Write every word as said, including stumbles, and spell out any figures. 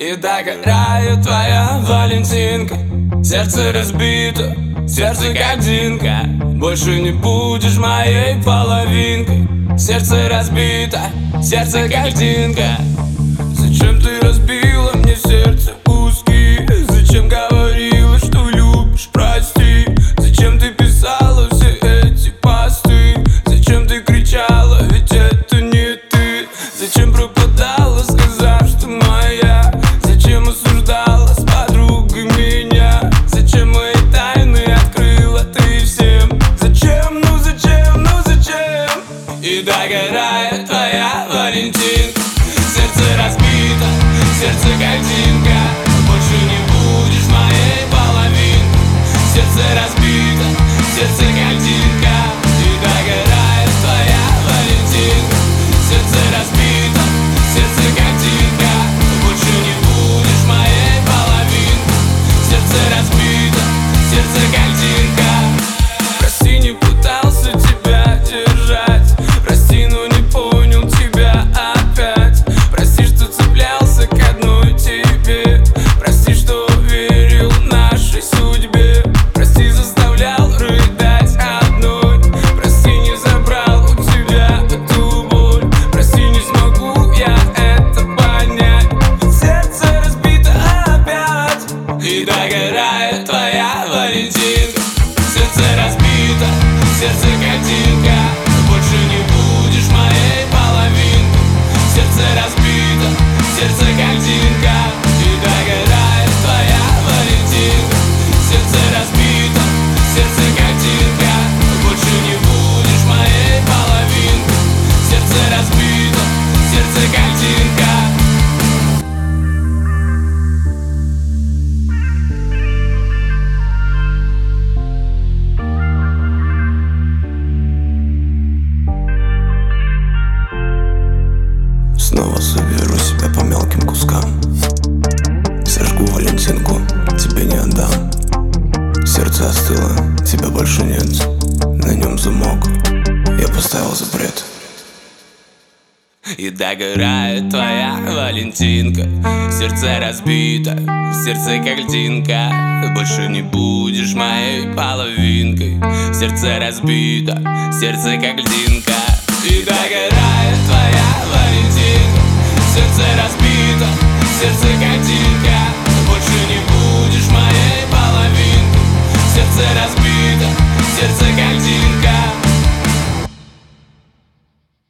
И догорает твоя Валентинка. Сердце разбито, сердце как Динка. Больше не будешь моей половинкой. Сердце разбито, сердце как Динка. Зачем ты разбила мне сердце узкие? Зачем говорила, что любишь, прости? Зачем ты писала все эти посты? Зачем ты кричала, ведь это не ты? Зачем пропадала, сказав, что моя? Зачем осуждала с подругой меня? Зачем мои тайны открыла ты всем? Зачем, ну зачем, ну зачем? И догорает твоя Валентинка. Сердце разбито, сердце как Динка. Больше не будешь моей половинкой. Сердце разбито, сердце как Динка. И догорает твоя Валентинка. Сердце разбито, сердце как Динка. Больше не будешь моей половинкой. Сердце разбито, сердце как Динка. Прости, не пытался тебя держать. Прости, но не понял тебя опять. Прости, что цеплялся к одной тебе. Прости, что верил нашей судьбе. Прости, заставлял рыдать одной. Прости, не забрал у тебя эту боль. Прости, не смогу я это понять. Сердце разбито опять. И догорает твоя Валентинка. Сердце разбито, сердце как Динка. Больше не будешь моей половинкой. Сердце разбито, сердце как Динка. И догорает твоя Валентинка. Сердце разбито, сердце как Динка. Больше не будешь моей половинкой. Сердце разбито, сердце как Динка. Снова соберу себя по мелким кускам. Сожгу Валентинку, тебе не отдам. Сердце остыло, тебя больше нет. На нем замок, я поставил запрет. И догорает твоя Валентинка. Сердце разбито, сердце как Динка. Больше не будешь моей половинкой. Сердце разбито, сердце как Динка. И догорает твоя